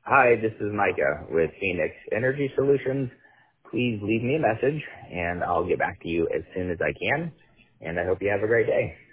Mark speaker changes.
Speaker 1: Hi, this is Micah with Phoenix Energy Solutions. Please leave me a message and I'll get back to you as soon as I can. And I hope you have a great day.